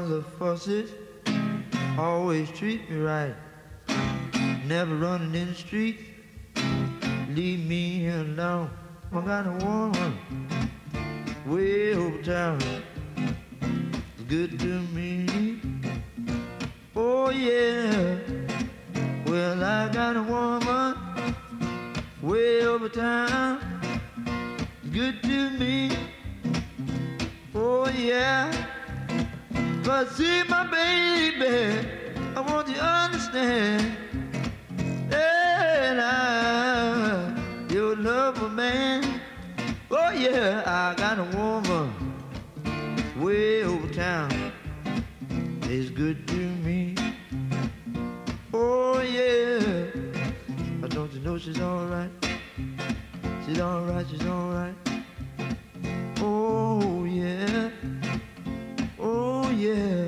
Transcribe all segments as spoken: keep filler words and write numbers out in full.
mother faucet always treat me right. Never running in the street, leave me alone. I got a woman way over town, good to me. Oh yeah, well I got a woman way over town, good to me. Oh yeah, but see my baby, I want you to understand that I'm your lover man. Oh yeah, I got a woman way over town, is good to me. Oh yeah, but don't you know she's alright? She's alright, she's alright. Oh yeah, oh yeah.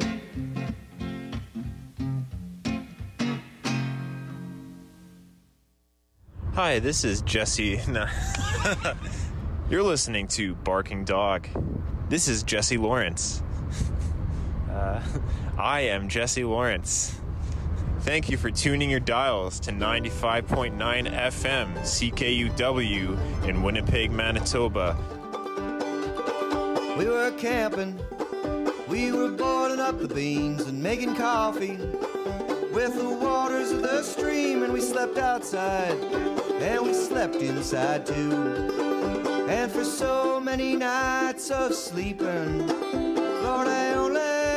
Hi, this is Jesse. No. You're listening to Barking Dog. This is Jesse Lawrence. Uh, I am Jesse Lawrence. Thank you for tuning your dials to ninety-five point nine F M C K U W in Winnipeg, Manitoba. We were camping, we were boiling up the beans and making coffee with the waters of the stream, and we slept outside and we slept inside too. And for so many nights of sleeping, Lord, I only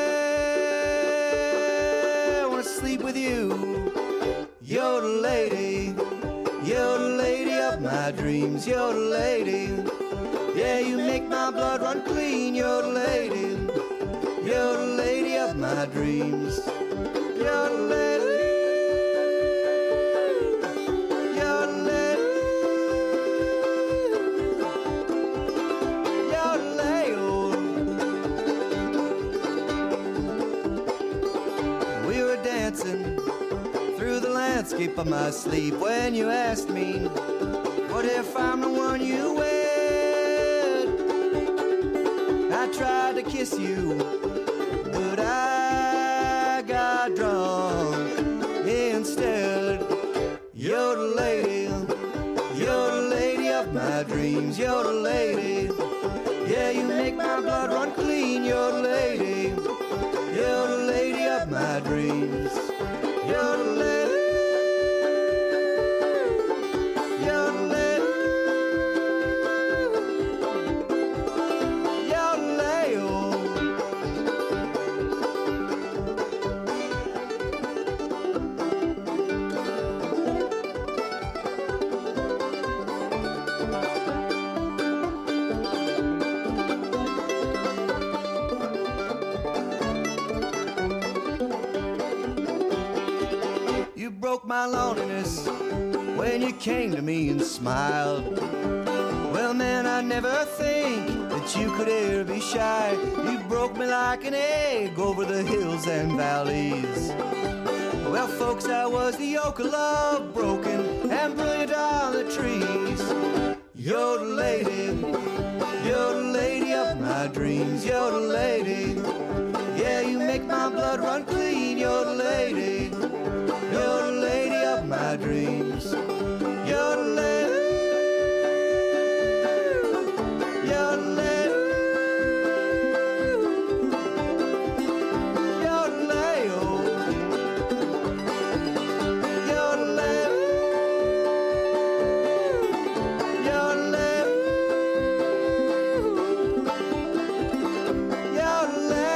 want to sleep with you. You're the lady, you're the lady of my dreams, you're the lady. Yeah, you make my blood run clean, you're the lady, you're the lady of my dreams, you're the lady. Through the landscape of my sleep, when you asked me, what if I'm the one you wed? I tried to kiss you, but I got drunk instead. You're the lady, you're the lady of my dreams, you're the lady. Yeah, you make my blood run clean, you're the lady, you're the lady of my dreams. You're the lady, you're the lady, you're the lady. Broke my loneliness when you came to me and smiled. Well, man, I never think that you could ever be shy. You broke me like an egg over the hills and valleys. Well, folks, I was the oak of love, broken and brilliant on the trees. You're the lady, you're the lady of my dreams, you're the lady. Yeah, you make my blood run clean, you're the lady. You're the lady of my dreams. You're the lady. You're the lady. You're the lady. You're the lady. You're the lady. You're the lady.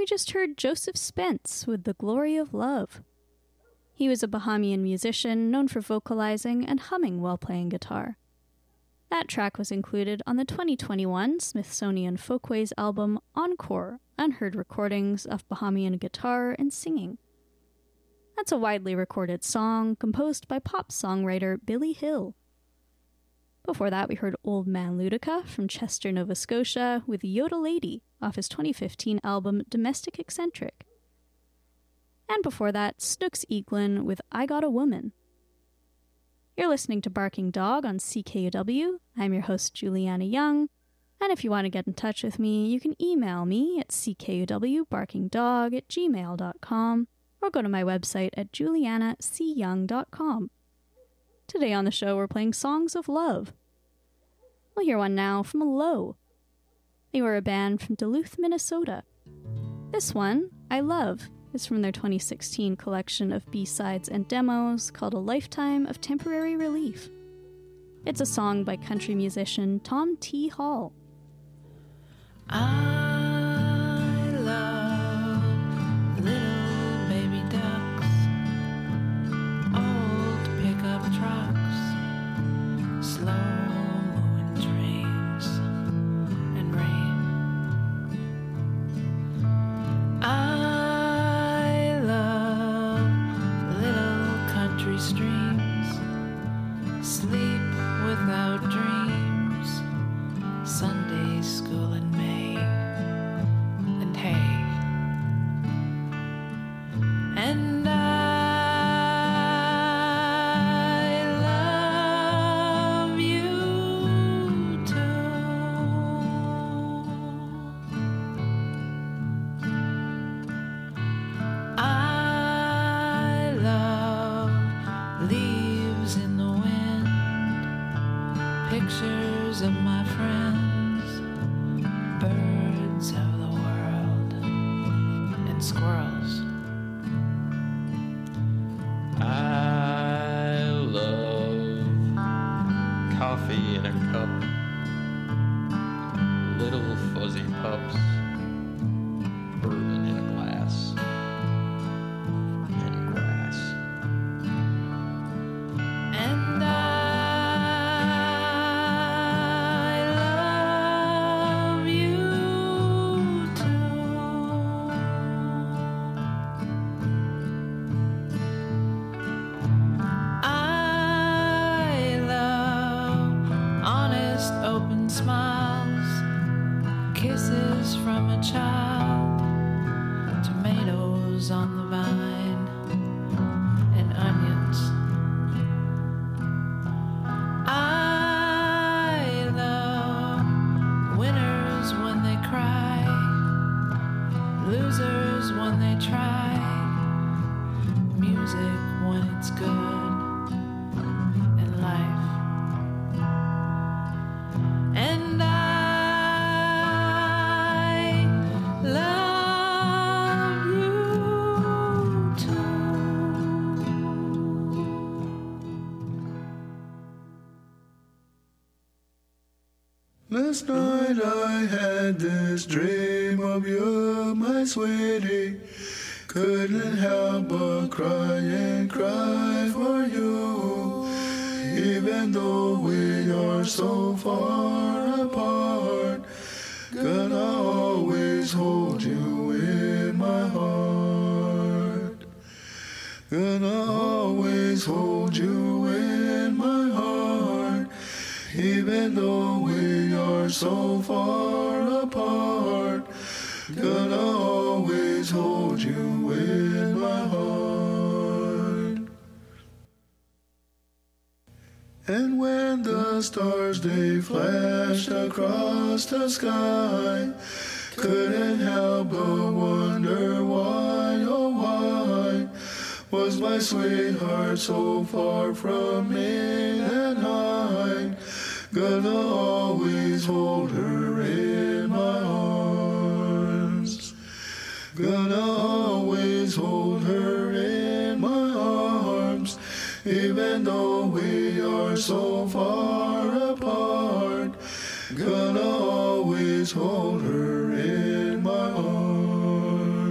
just heard Joseph Spence with The Glory of Love. He was a Bahamian musician known for vocalizing and humming while playing guitar. That track was included on the twenty twenty-one Smithsonian Folkways album Encore, Unheard Recordings of Bahamian Guitar and Singing. That's a widely recorded song composed by pop songwriter Billy Hill. Before that, we heard Old Man Ludica from Chester, Nova Scotia with Yodel Lady off his twenty fifteen album Domestic Eccentric. And before that, Snooks Eaglin with I Got a Woman. You're listening to Barking Dog on C K U W. I'm your host, Juliana Young, and if you want to get in touch with me, you can email me at c k u w barking dog at gmail dot com or go to my website at juliana c young dot com. Today on the show, we're playing Songs of Love. We'll hear one now from Low. They were a band from Duluth, Minnesota. This one, I Love, is from their twenty sixteen collection of B-sides and demos called A Lifetime of Temporary Relief. It's a song by country musician Tom T. Hall. I love little baby ducks, old pickup trucks, slow-moving trains, and rain. I love little country streams, sleep without dreams, Sunday school in May, and hay. And I love you too. I love leaves in the wind, pictures of my friends, birds of the world, and squirrels. I love coffee in a cup, little fuzzy pups, bourbon in a glass, and grass. And I love you too. I love honest, open smiles, kisses from a child, tomatoes on the vine, and onions. I love winners when they cry, losers when they try, music when it's good, and life. And I love you too. Last night I had this dream of you, my sweetie. Couldn't help but cry and cry for you. Even though we are so far apart, gonna always hold you in my heart. Gonna always hold you in my heart. Even though we are so far apart, gonna always hold you in my heart. And when the stars they flashed across the sky, couldn't help but wonder why, oh why, was my sweetheart so far from me that night. Gonna always hold her in my arms. Gonna always hold her in my arms. Even though we are so far apart, gonna always hold her in my arms.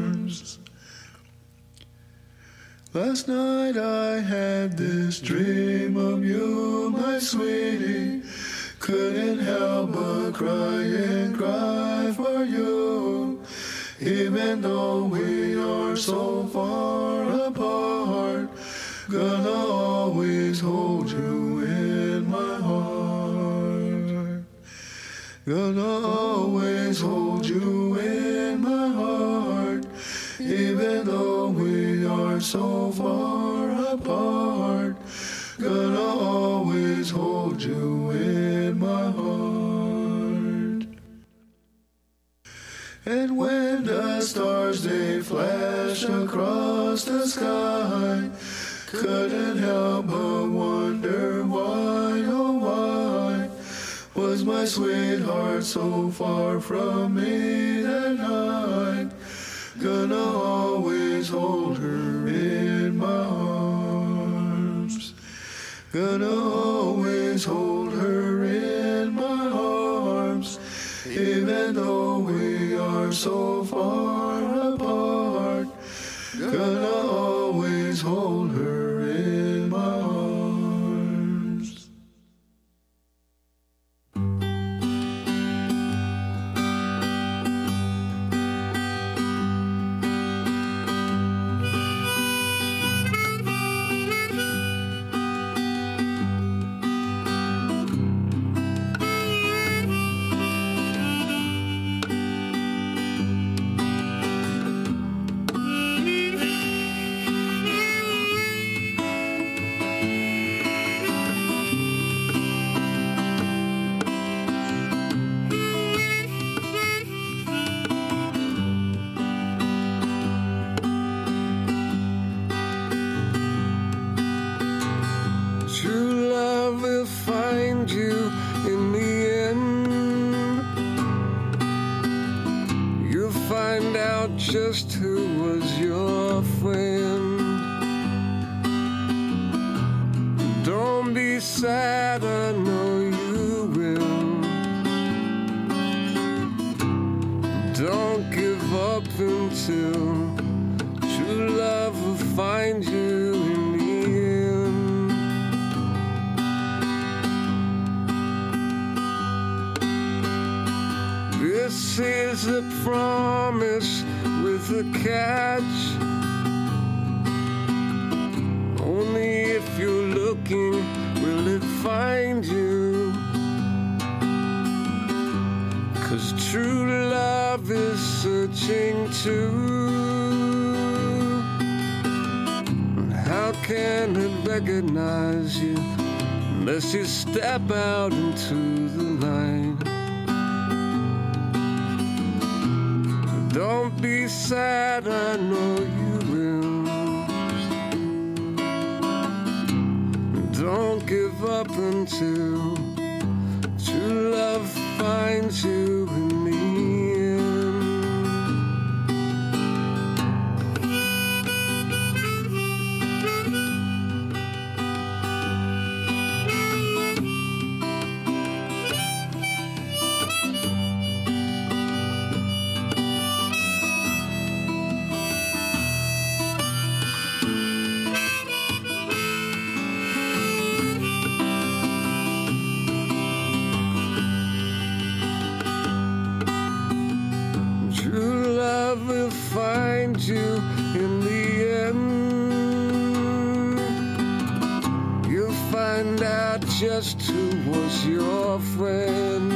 Last night I had this dream of you, my sweetie. Couldn't help but cry and cry for you. Even though we are so far apart, gonna always hold you in my heart. Gonna always hold you in my heart. Even though we are so far apart, gonna always hold you in my heart. And when the stars they flash across the sky, couldn't help but wonder why, oh why, was my sweetheart so far from me that night. Gonna always hold her in my arms. Gonna always hold her in my arms. Even though we are so far apart, gonna always hold her in my arms. True love will find you in the end. You'll find out just who was your friend. Don't be sad, I know you will. Don't give up until true love will find you in the end. This is a promise with a catch. Only if you're looking will it find you. 'Cause true love is searching too. How can it recognize you unless you step out into the light? Don't be sad, I know you will. Don't give up until true love finds you in the end. Find you in the end. You'll find out just who was your friend.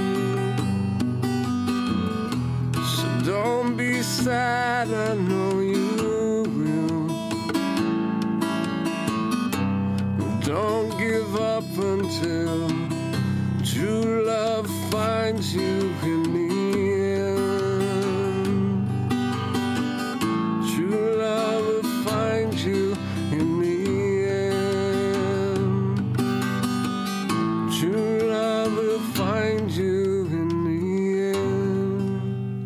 So don't be sad, I know you will. Don't give up until true love finds you in the end. You in the end. True love will find you in the end.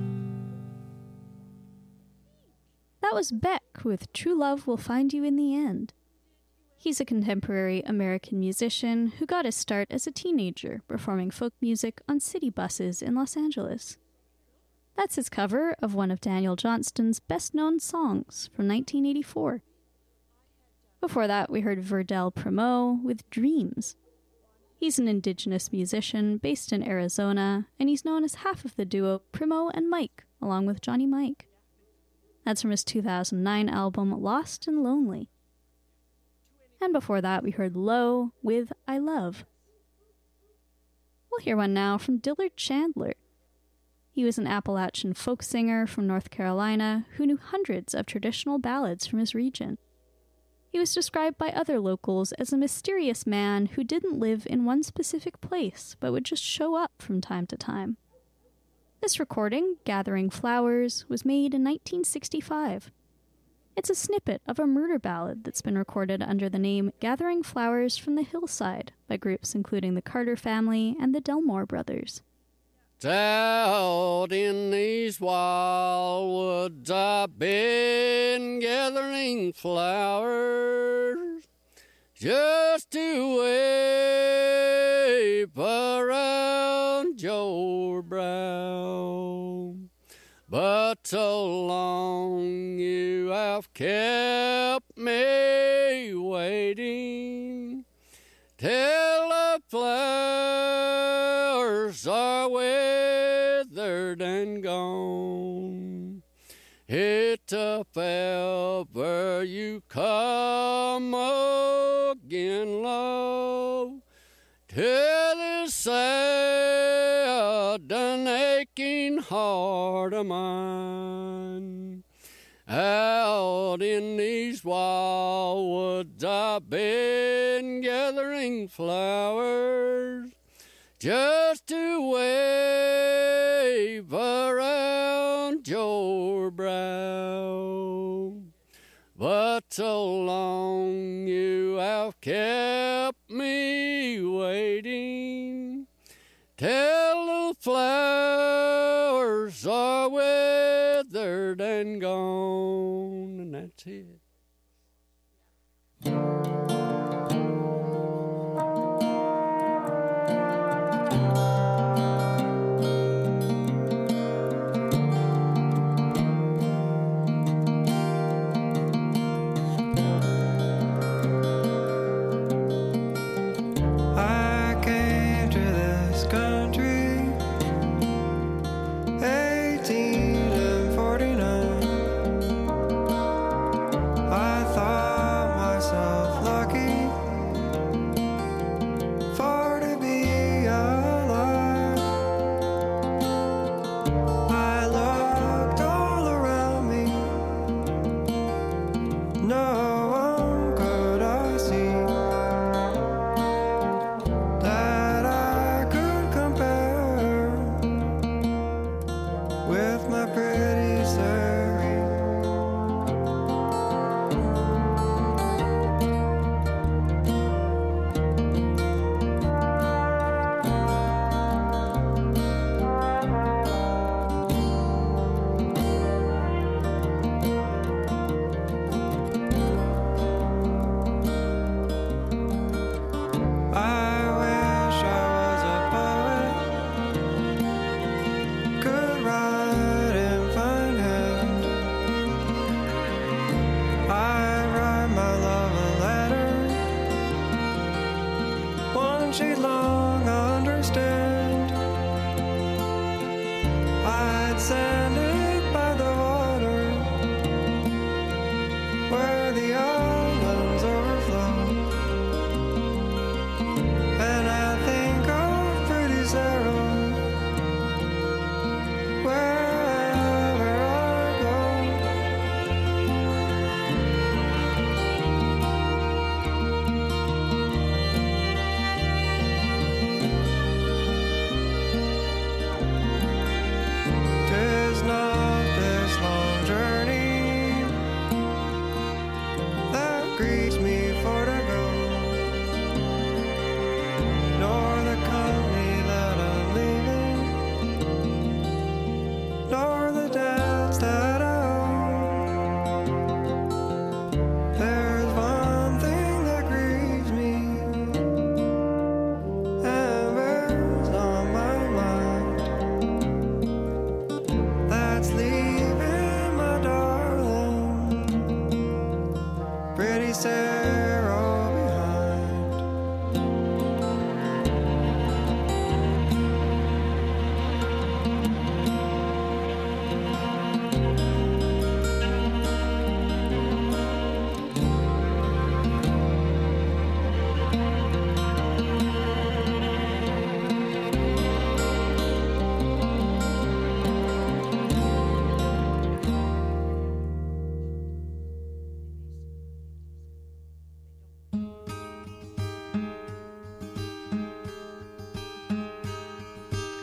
That was Beck with True Love Will Find You in the End. He's a contemporary American musician who got his start as a teenager performing folk music on city buses in Los Angeles. That's his cover of one of Daniel Johnston's best-known songs from nineteen eighty-four. Before that, we heard Verdell Primo with Dreams. He's an indigenous musician based in Arizona, and he's known as half of the duo Primo and Mike, along with Johnny Mike. That's from his two thousand nine album Lost and Lonely. And before that, we heard Low with I Love. We'll hear one now from Dillard Chandler. He was an Appalachian folk singer from North Carolina who knew hundreds of traditional ballads from his region. He was described by other locals as a mysterious man who didn't live in one specific place, but would just show up from time to time. This recording, Gathering Flowers, was made in nineteen sixty-five. It's a snippet of a murder ballad that's been recorded under the name Gathering Flowers from the Hillside by groups including the Carter Family and the Delmore Brothers. Out in these wild woods I've been gathering flowers just to wave around your brow. But so long you have kept me waiting till the flowers are withered and gone. If ever you come again, love, to this sad and aching heart of mine. Out in these wild woods I've been gathering flowers just to wave around your brow. But so long you have kept me waiting till the flowers are withered and gone. And that's it. Tis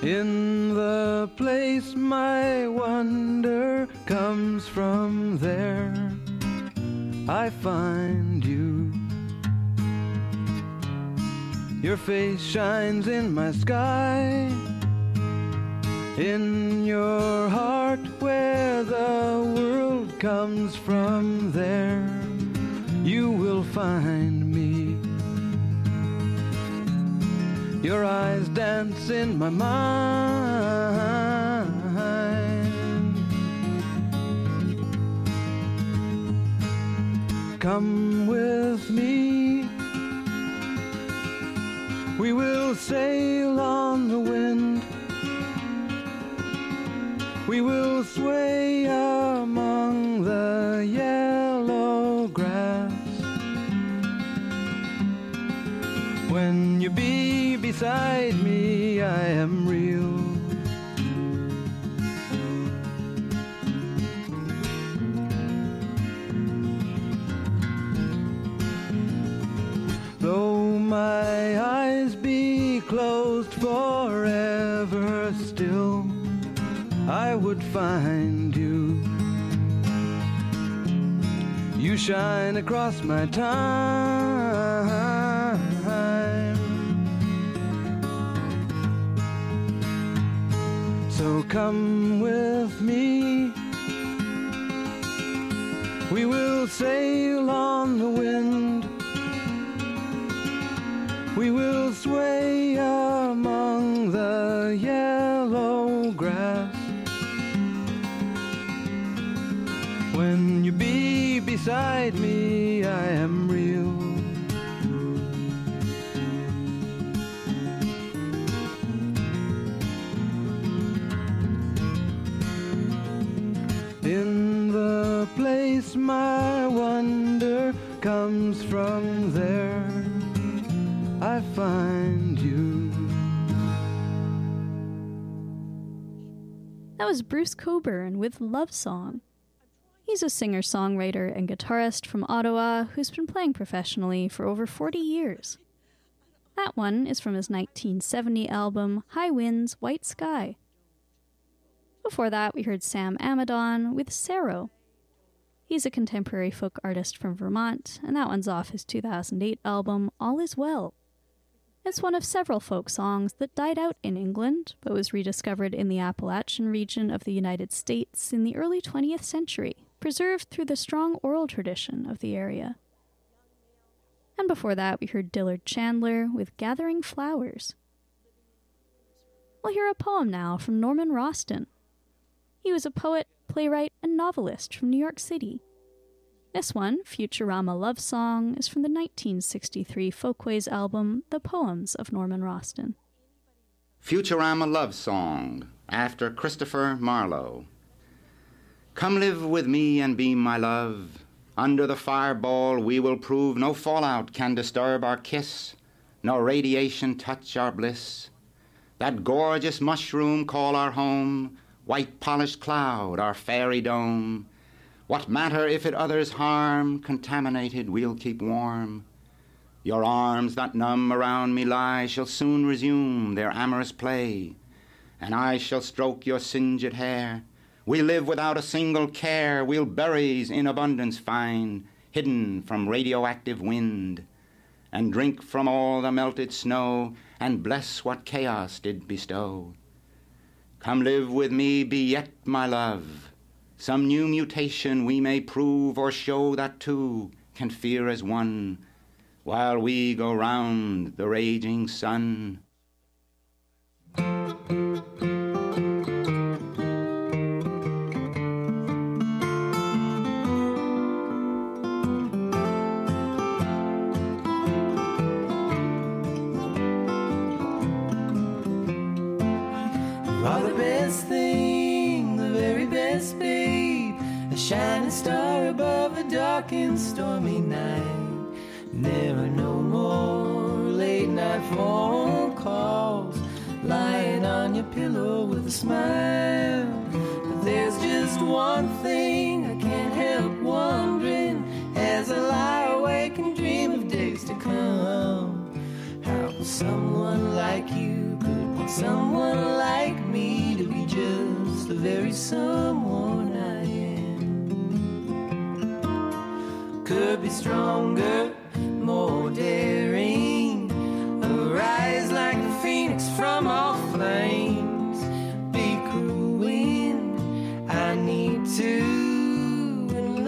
In the place my wonder comes from, there I find you. Your face shines in my sky. In your heart where the world comes from, there you will find me. Your eyes dance in my mind. Come with me. We will sail on the wind. We will sway among the yellow grass. When you be beside me, I am real. Though my eyes be closed forever still, I would find you. You shine across my time. So come with me. We will sail on the wind. We will sway among the yellow grass. When you be beside me, I am real. In the place my wonder comes from, there I find you. That was Bruce Cockburn with Love Song. He's a singer-songwriter and guitarist from Ottawa who's been playing professionally for over forty years. That one is from his nineteen seventy album, High Winds, White Sky. Before that, we heard Sam Amidon with Saro. He's a contemporary folk artist from Vermont, and that one's off his two thousand eight album, All Is Well. It's one of several folk songs that died out in England, but was rediscovered in the Appalachian region of the United States in the early twentieth century, preserved through the strong oral tradition of the area. And before that, we heard Dillard Chandler with Gathering Flowers. We'll hear a poem now from Norman Roston. He was a poet, playwright, and novelist from New York City. This one, Futurama Love Song, is from the nineteen sixty-three Folkways album, The Poems of Norman Roston. Futurama Love Song, after Christopher Marlowe. Come live with me and be my love. Under the fireball we will prove no fallout can disturb our kiss, no radiation touch our bliss. That gorgeous mushroom call our home, white polished cloud our fairy dome. What matter if it others harm, contaminated we'll keep warm. Your arms that numb around me lie shall soon resume their amorous play, and I shall stroke your singed hair. We'll live without a single care, we'll berries in abundance find, hidden from radioactive wind, and drink from all the melted snow, and bless what chaos did bestow. Come live with me, be yet my love. Some new mutation we may prove, or show that two can fear as one, while we go round the raging sun. Shining star above a dark and stormy night. Never no more late night phone calls, lying on your pillow with a smile. But there's just one thing I can't help wondering, as I lie awake and dream of days to come. How someone like you could want someone like me to be just the very someone I am. Could be stronger, more daring, arise like the phoenix from all flames, be cruel wind, I need to, and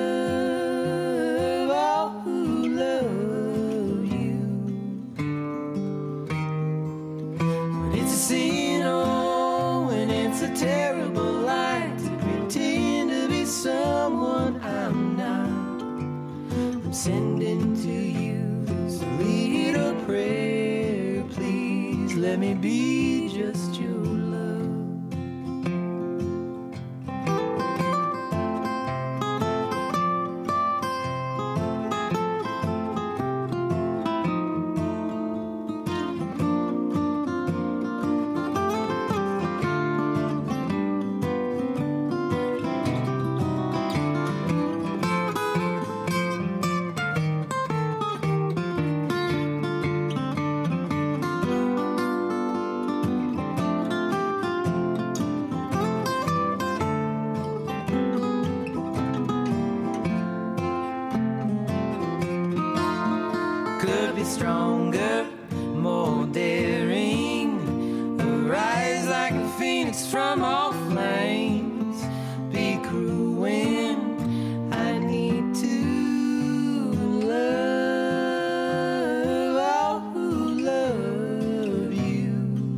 love all who love you. But it's a sin, oh, and it's a terrible lie to pretend to be someone I'm not. I'm sending to you this little prayer, please let me be just your love. Could be stronger, more daring, arise like a phoenix from all flames, be cruel wind, I need to love all who love you.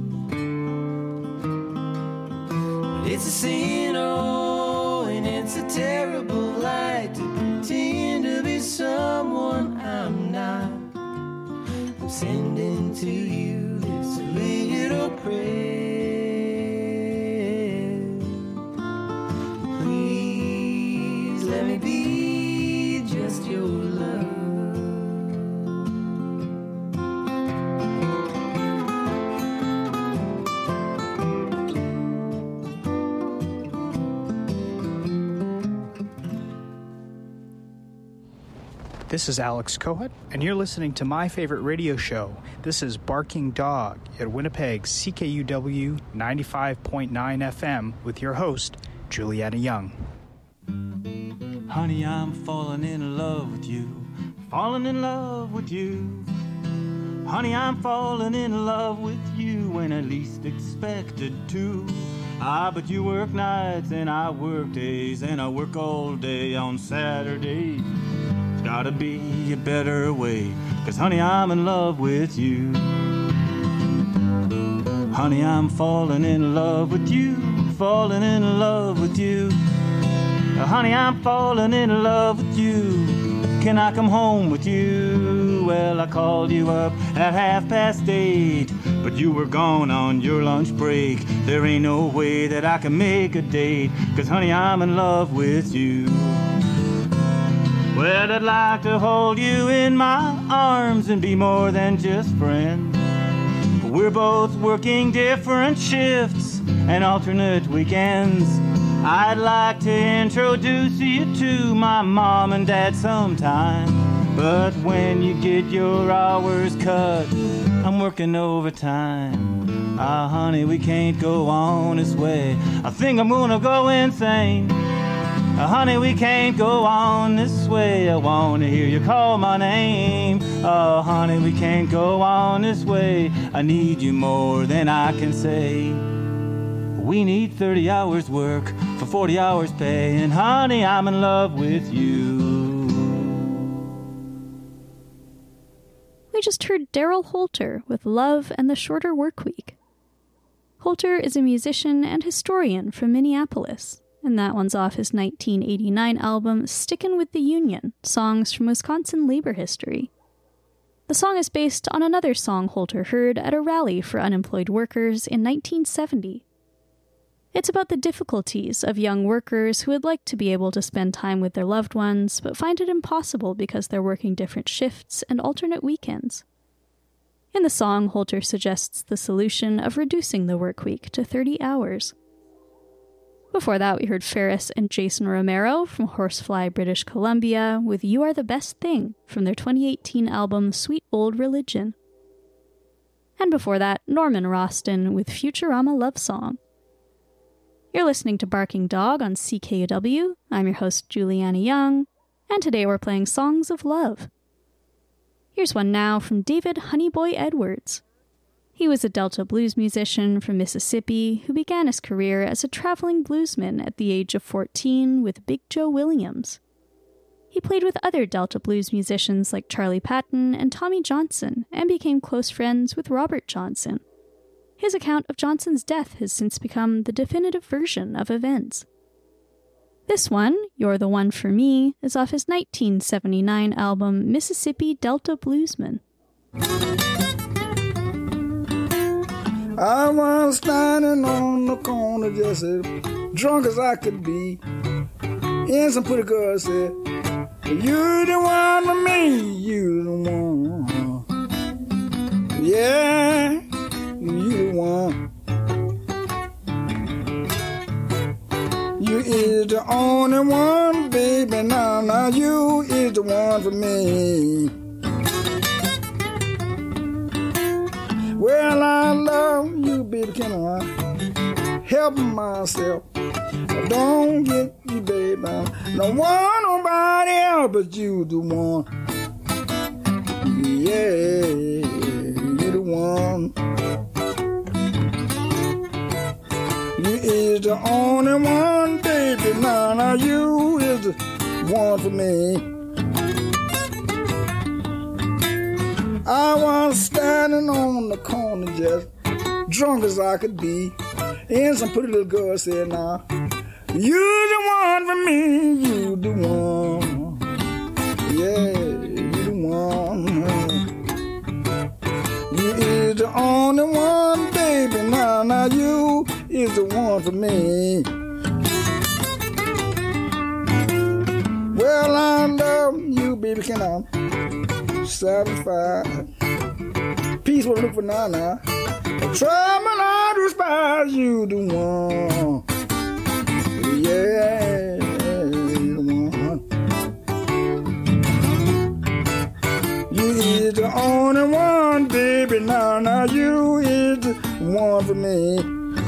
But it's a sin, oh, and it's a terrible lie to pretend to be someone I'm not. I'm sending to you this little prayer. Please let me be just your love. This is Alex Kohut, and you're listening to my favorite radio show. This is Barking Dog at Winnipeg's C K U W ninety-five point nine F M with your host, Julietta Young. Honey, I'm falling in love with you, falling in love with you. Honey, I'm falling in love with you when I least expected to. Ah, but you work nights and I work days, and I work all day on Saturdays. There's gotta be a better way, 'cause honey, I'm in love with you. Honey, I'm falling in love with you, falling in love with you. Uh, honey, I'm falling in love with you. Can I come home with you? Well, I called you up at half past eight, but you were gone on your lunch break. There ain't no way that I can make a date, 'cause honey, I'm in love with you. Well, I'd like to hold you in my arms and be more than just friends. We're both working different shifts and alternate weekends. I'd like to introduce you to my mom and dad sometime, but when you get your hours cut, I'm working overtime. Ah, honey, we can't go on this way. I think I'm gonna go insane. Uh, honey, we can't go on this way. I want to hear you call my name. Oh, honey, we can't go on this way. I need you more than I can say. We need thirty hours work for forty hours pay, and honey, I'm in love with you. We just heard Daryl Holter with Love and the Shorter Work Week. Holter is a musician and historian from Minneapolis, and that one's off his nineteen eighty-nine album Stickin' with the Union, Songs from Wisconsin Labor History. The song is based on another song Holter heard at a rally for unemployed workers in nineteen seventy. It's about the difficulties of young workers who would like to be able to spend time with their loved ones, but find it impossible because they're working different shifts and alternate weekends. In the song, Holter suggests the solution of reducing the work week to thirty hours. Before that, we heard Ferris and Jason Romero from Horsefly, British Columbia, with You Are the Best Thing from their twenty eighteen album Sweet Old Religion. And before that, Norman Roston with Futurama Love Song. You're listening to Barking Dog on C K U W. I'm your host, Juliana Young, and today we're playing Songs of Love. Here's one now from David Honeyboy Edwards. He was a Delta blues musician from Mississippi who began his career as a traveling bluesman at the age of fourteen with Big Joe Williams. He played with other Delta blues musicians like Charlie Patton and Tommy Johnson and became close friends with Robert Johnson. His account of Johnson's death has since become the definitive version of events. This one, You're the One for Me, is off his nineteen seventy-nine album Mississippi Delta Bluesman. I was standing on the corner just as drunk as I could be, and some pretty girl said, "You the one for me, you the one. Yeah, you the one. You is the only one, baby, now, now you is the one for me. Well, I love you, baby, can I help myself? I don't get you, baby. No one, nobody else but you, the one. Yeah, you the one. You is the only one, baby. Now, now you is the one for me. I was standing on the corner just drunk as I could be, and some pretty little girl said, "Now, you the one for me, you the one. Yeah, you the one. You is the only one, baby. Now, now you is the one for me. Well, I love you, baby, can I satisfy? Peace will look for now, now. Try my life to despise you, the one. Yeah, you the one. You is the only one, baby. Now, now you is the one for me.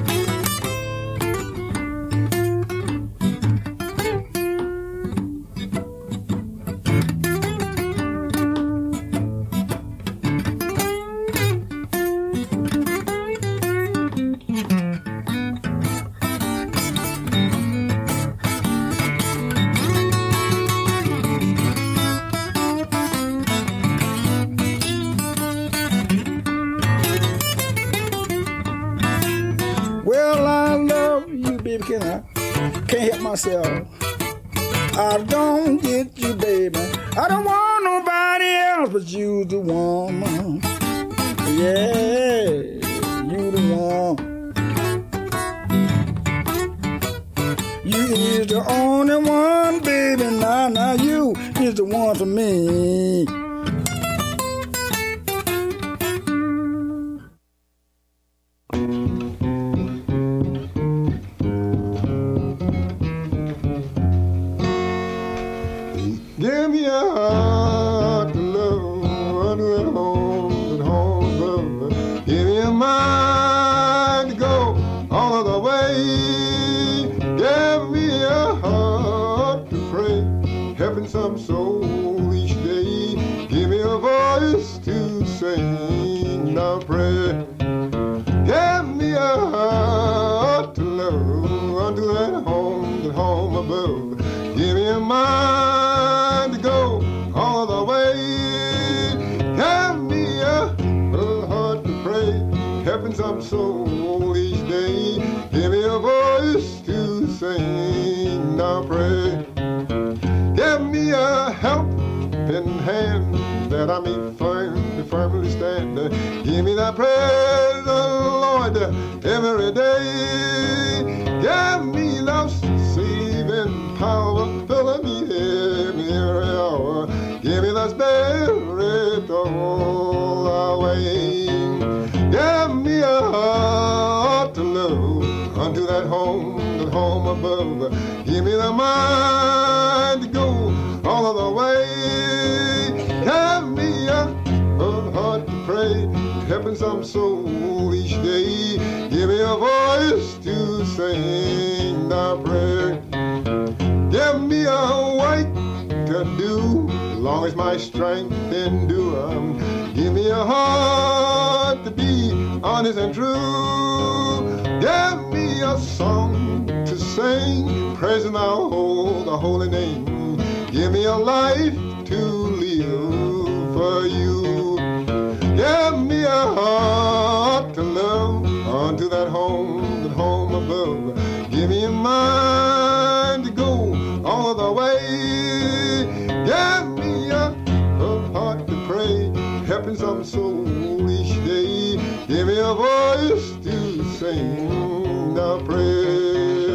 Can't help myself. I don't get you, baby. I don't want nobody else but you, the one. Yeah, you the one. You is the only one, baby. Now, now you is the one for me. Give me a heart to love, under that home, that home love. Give me a mind to go all of the way. Give me a heart to pray, helping some soul each day. Give me a voice to sing a prayer. Give me a heart to love, under that home, that home above. Give me a mind to go all the way. Give me a little heart to pray, helping some soul each day. Give me a voice to sing a prayer. Give me a helping hand that I may firm, firmly stand. Give me that prayer, Lord, every day. Give me the saving power, filling me every hour. Give me the spirit all the way. Give me a heart to love, unto that home, that home above. Give me the mind to go all of the way. Give me a heart to pray, helping some soul each day. Give me a voice to sing the prayer. Give me a way to do, as long as my strength endure. Give me a heart to be honest and true. Give me a song to sing, praising our whole, the holy name. Give me a life to live for you. Give me a heart to love unto that home, that home above. Give me a mind to go all the way. Give me a, a heart to pray, helping some soul each day. Give me a voice to sing the praise.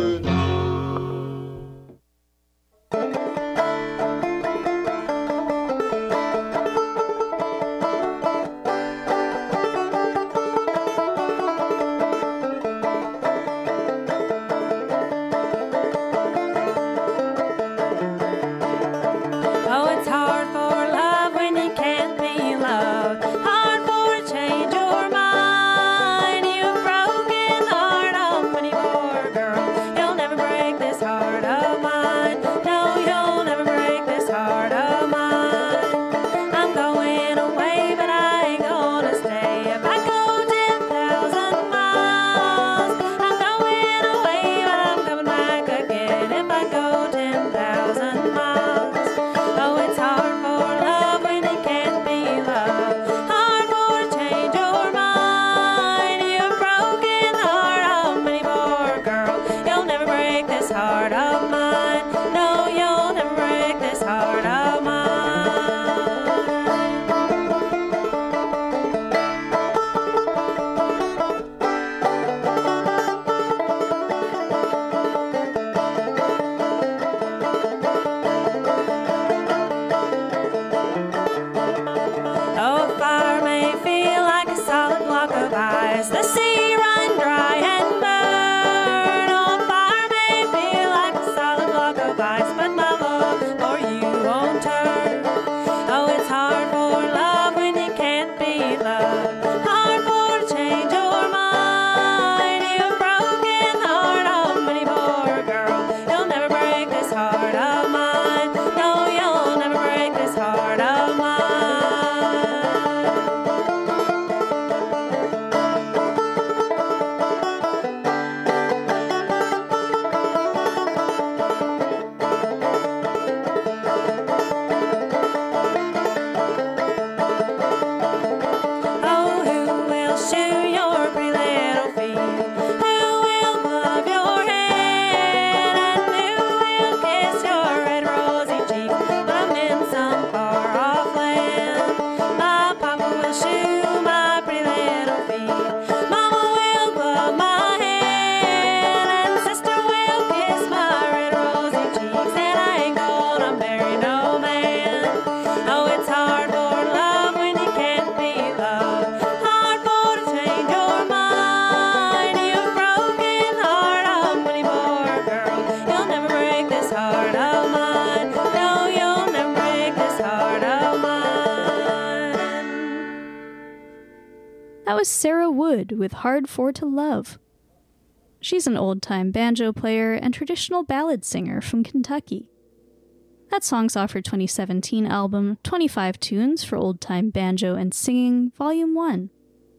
Was Sarah Wood with Hard For To Love. She's an old-time banjo player and traditional ballad singer from Kentucky. That song's off her twenty seventeen album, twenty-five Tunes for Old-Time Banjo and Singing, Volume one.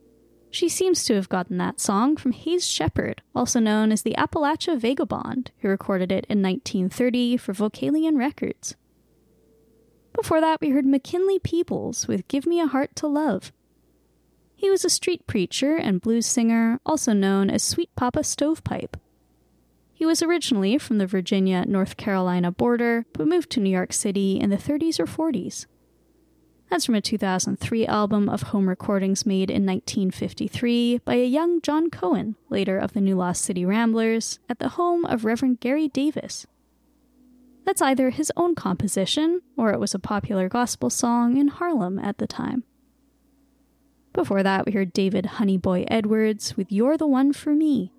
She seems to have gotten that song from Hayes Shepherd, also known as the Appalachia Vagabond, who recorded it in nineteen thirty for Vocalion Records. Before that, we heard McKinley Peebles with Give Me a Heart to Love. He was a street preacher and blues singer, also known as Sweet Papa Stovepipe. He was originally from the Virginia-North Carolina border, but moved to New York City in the thirties or forties. That's from a two thousand three album of home recordings made in nineteen fifty-three by a young John Cohen, later of the New Lost City Ramblers, at the home of Reverend Gary Davis. That's either his own composition, or it was a popular gospel song in Harlem at the time. Before that, we heard David Honeyboy Edwards with You're the One for Me.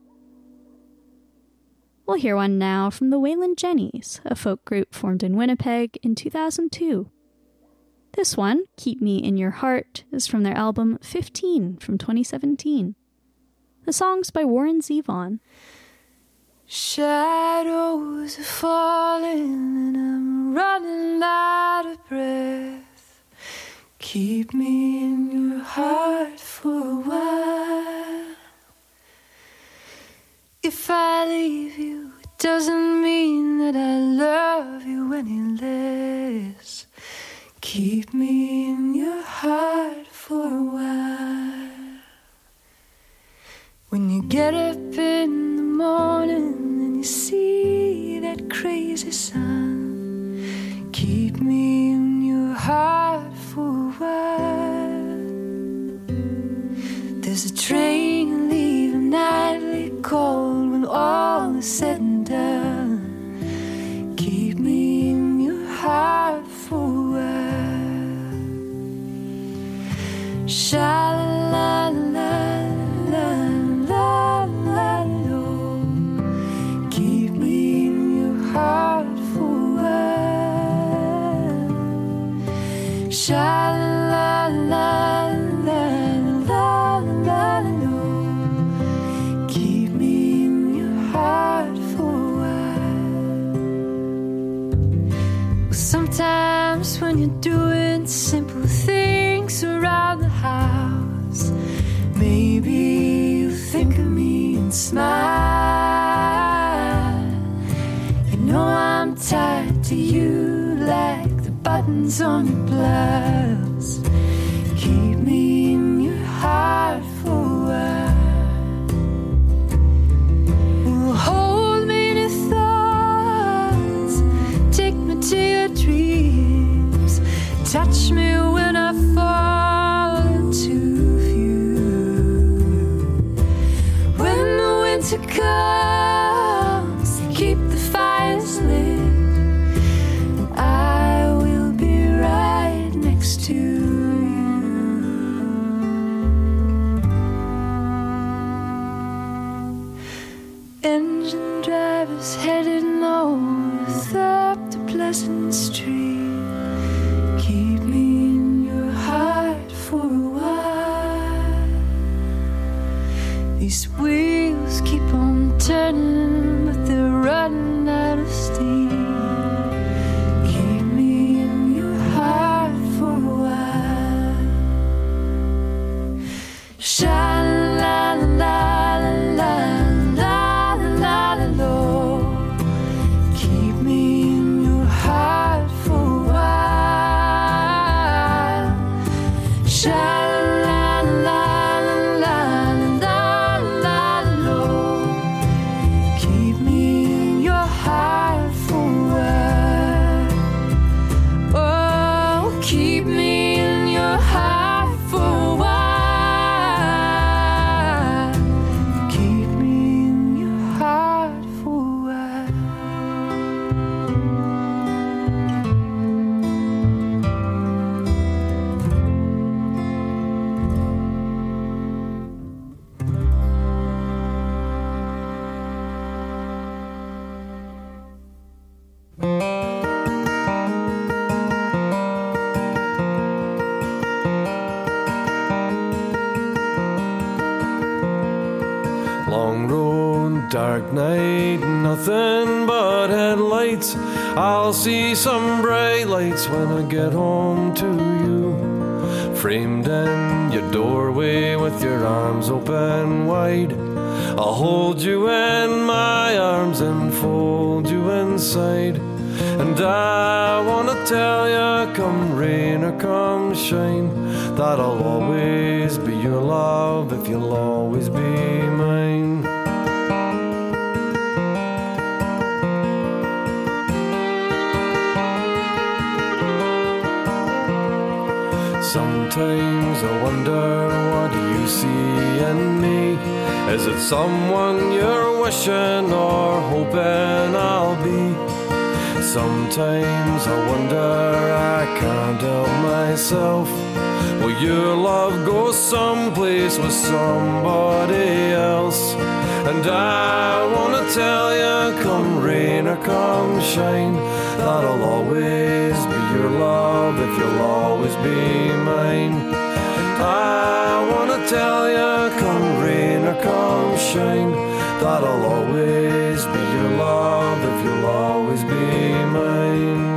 We'll hear one now from the Waylon Jennies, a folk group formed in Winnipeg in two thousand two. This one, Keep Me in Your Heart, is from their album fifteen from twenty seventeen. The song's by Warren Zevon. Shadows are falling and I'm running out of breath. Keep me in your heart for a while. If I leave you, it doesn't mean that I love you any less. Keep me in your heart for a while. When you get up in the morning and you see that crazy sun, keep me in your heart for a while. There's a train leaving nightly cold when all is said and done. Keep me in your heart for a while. Sha-la-la-la-la. La, la, lo. Keep me in your heart for a while. Sha la la la la la lo. Keep me in your heart for a while. Well, sometimes when you're doing simple things around the house, maybe think of me and smile. You know I'm tied to you like the buttons on your blouse. Keep me in your heart for a while. Well, hold me in your thoughts, take me to your dreams, touch me when I fall into winter comes, keep the fires lit, and I will be right next to you. Engine drivers headed north up to Pleasant Street. Keep me in your heart for a while. These wheels keep on turning, but they're running out of steam. Keep me in your heart for a while. Sha la la la la la la lo. Keep me in your heart for a while. Sha Dark night, nothing but headlights. I'll see some bright lights when I get home to you. Framed in your doorway with your arms open wide, I'll hold you in my arms and fold you inside. And I wanna tell you, come rain or come shine, that I'll always be your love if you'll always be mine. Sometimes I wonder, what do you see in me? Is it someone you're wishing or hoping I'll be? Sometimes I wonder, I can't help myself. Will your love go someplace with somebody else? And I wanna tell you, come rain or come shine, that I'll always be your your love if you'll always be mine. I wanna tell you, come rain or come shine, that I'll always be your love if you'll always be mine.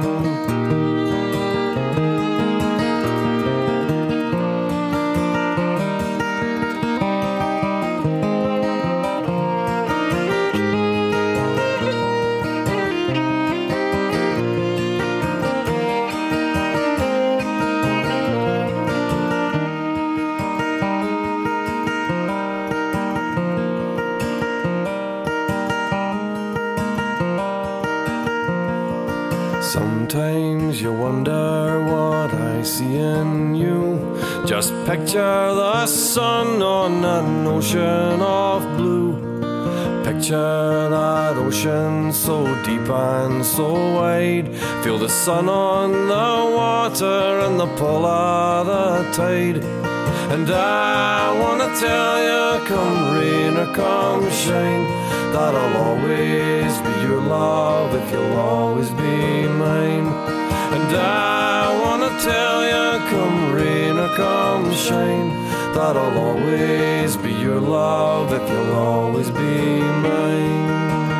Sometimes you wonder what I see in you. Just picture the sun on an ocean of blue. Picture that ocean so deep and so wide. Feel the sun on the water and the pull of the tide. And I wanna tell you, come rain or come shine, that I'll always be your love if you'll always be mine. And I wanna tell you, come rain or come shine, that I'll always be your love if you'll always be mine.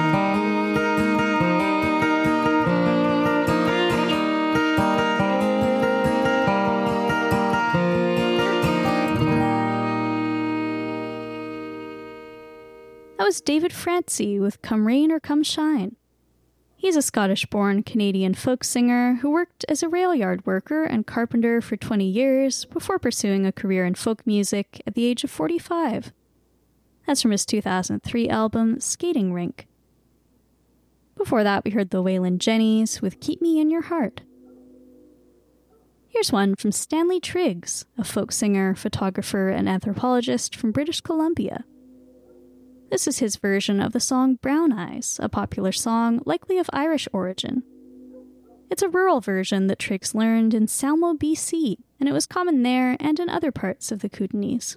That was David Francie with Come Rain or Come Shine. He's a Scottish-born Canadian folk singer who worked as a rail yard worker and carpenter for twenty years before pursuing a career in folk music at the age of forty-five. That's from his two thousand three album, Skating Rink. Before that, we heard the Waylon Jennys with Keep Me in Your Heart. Here's one from Stanley Triggs, a folk singer, photographer, and anthropologist from British Columbia. This is his version of the song Brown Eyes, a popular song likely of Irish origin. It's a rural version that Triggs learned in Salmo, B C, and it was common there and in other parts of the Kootenays.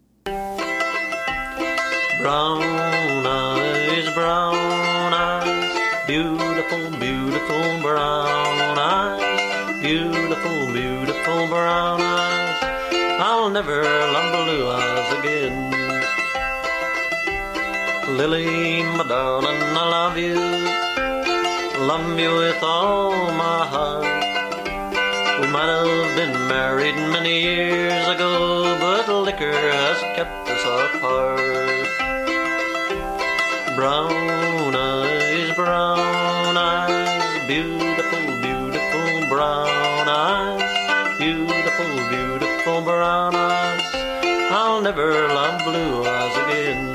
Brown eyes, brown eyes, beautiful, beautiful brown eyes, beautiful, beautiful brown eyes, I'll never love blue eyes again. Lily, my darling, I love you, love you with all my heart. We might have been married many years ago, but liquor has kept us apart. Brown eyes, brown eyes, beautiful, beautiful brown eyes, beautiful, beautiful brown eyes, I'll never love blue eyes again.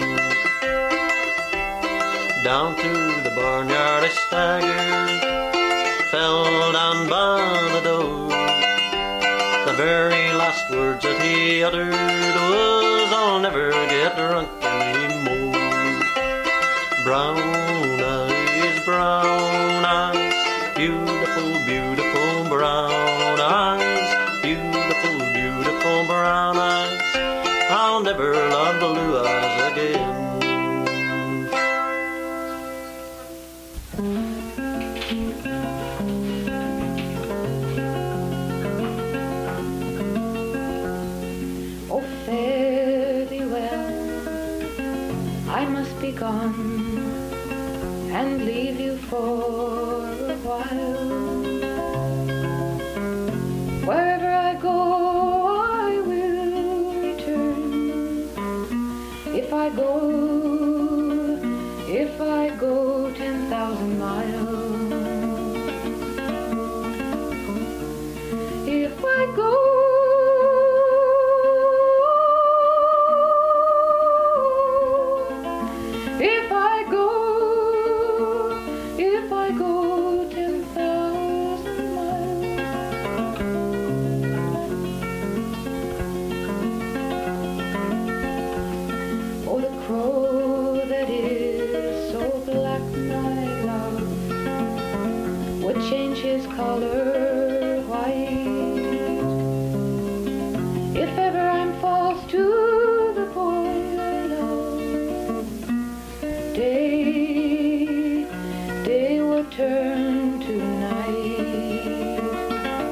Down to the barnyard I staggered, fell down by the door. The very last words that he uttered was, I'll never get drunk anymore. Brown eyes, brown eyes, beautiful, beautiful brown eyes, beautiful, beautiful brown eyes, I'll never love blue eyes again. Gone and leave you for a while. Wherever I go, I will return. If I go, if I go ten thousand miles, if I go. Color white. If ever I'm false to the boy I love, day, day will turn to night.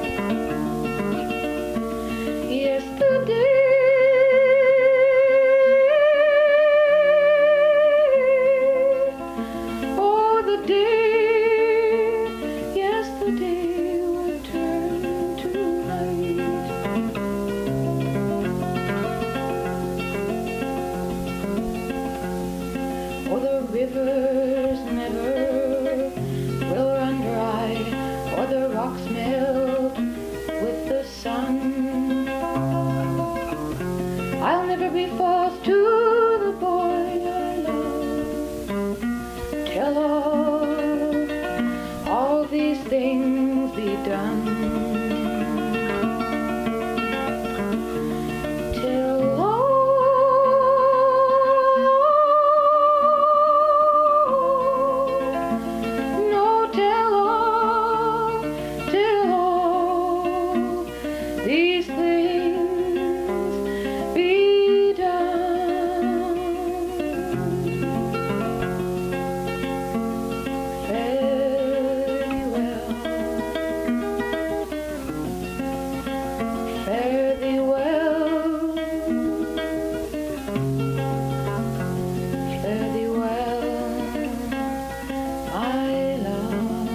tell all, all these things be done. Till all, no tell all, till all these things be done. Fare thee well, fare thee well, fare thee well, my love.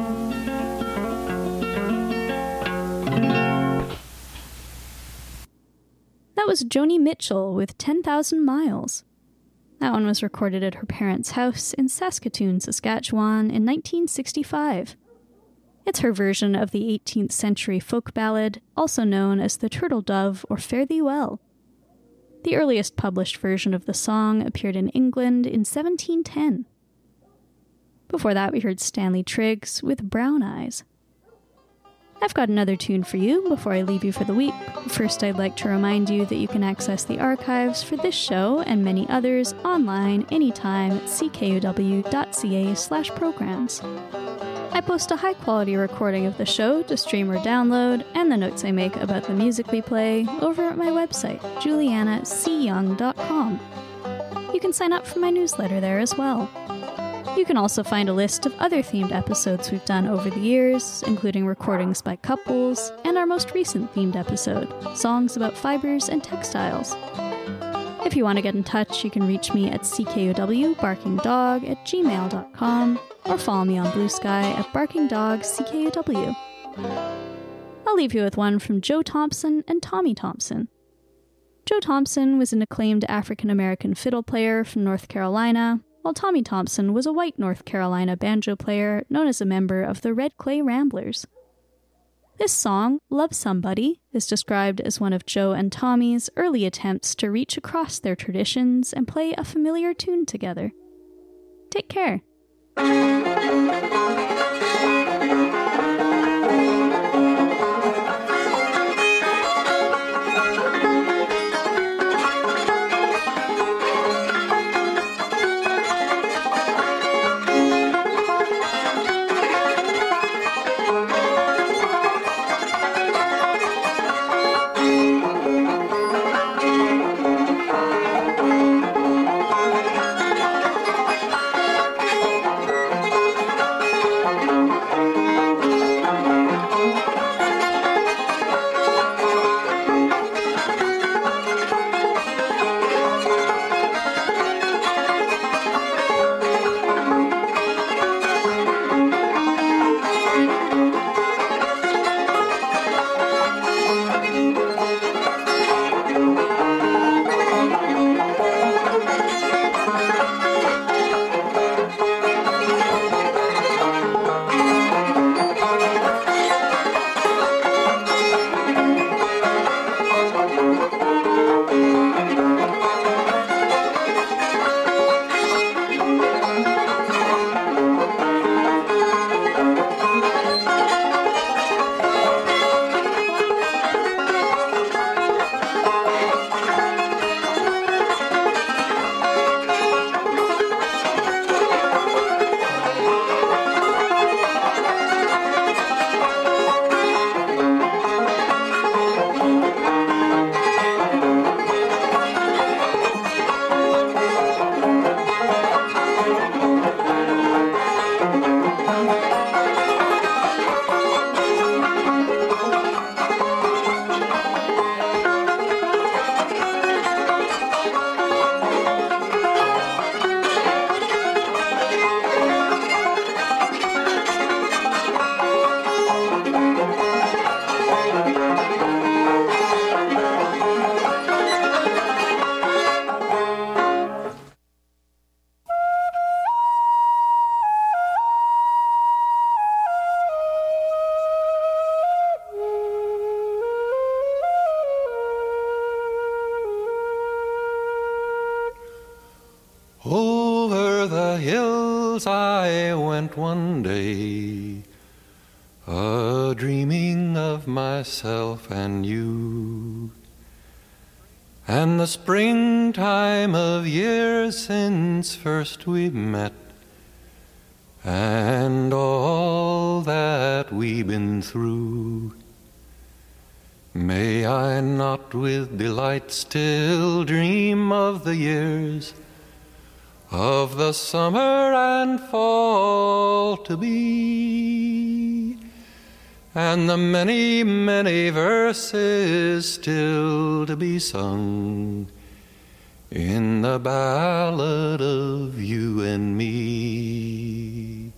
That was Joni Mitchell with ten thousand miles. That one was recorded at her parents' house in Saskatoon, Saskatchewan in nineteen sixty-five. It's her version of the eighteenth century folk ballad, also known as the Turtle Dove or Fare Thee Well. The earliest published version of the song appeared in England in seventeen ten. Before that, we heard Stanley Triggs with Brown Eyes. I've got another tune for you before I leave you for the week. First, I'd like to remind you that you can access the archives for this show and many others online anytime at c k u w dot c a slash programs. I post a high-quality recording of the show to stream or download, and the notes I make about the music we play over at my website, juliana c young dot com. You can sign up for my newsletter there as well. You can also find a list of other themed episodes we've done over the years, including recordings by couples, and our most recent themed episode, Songs About Fibers and Textiles. If you want to get in touch, you can reach me at c k u w barking dog at gmail dot com or follow me on Blue Sky at barking dog c k u w. I'll leave you with one from Joe Thompson and Tommy Thompson. Joe Thompson was an acclaimed African-American fiddle player from North Carolina, while Tommy Thompson was a white North Carolina banjo player known as a member of the Red Clay Ramblers. This song, Love Somebody, is described as one of Joe and Tommy's early attempts to reach across their traditions and play a familiar tune together. Take care. I went one day, a-dreaming of myself and you, and the springtime of years since first we met, and all that we've been through. May I not with delight still dream of the years, of the summer and fall to be, and the many, many verses still to be sung in the ballad of you and me.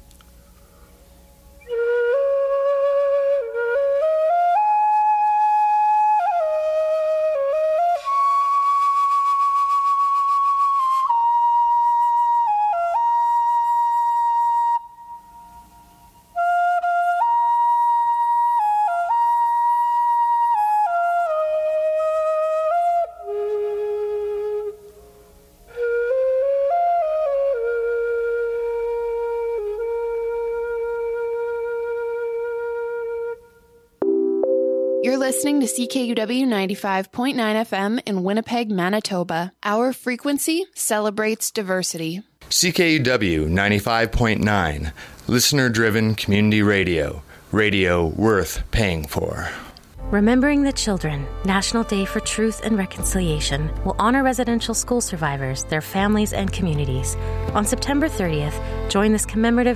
You're listening to C K U W ninety-five point nine F M in Winnipeg, Manitoba. Our frequency celebrates diversity. C K U W ninety-five point nine, listener-driven community radio. Radio worth paying for. Remembering the Children, National Day for Truth and Reconciliation, will honor residential school survivors, their families, and communities. On September thirtieth, join this commemorative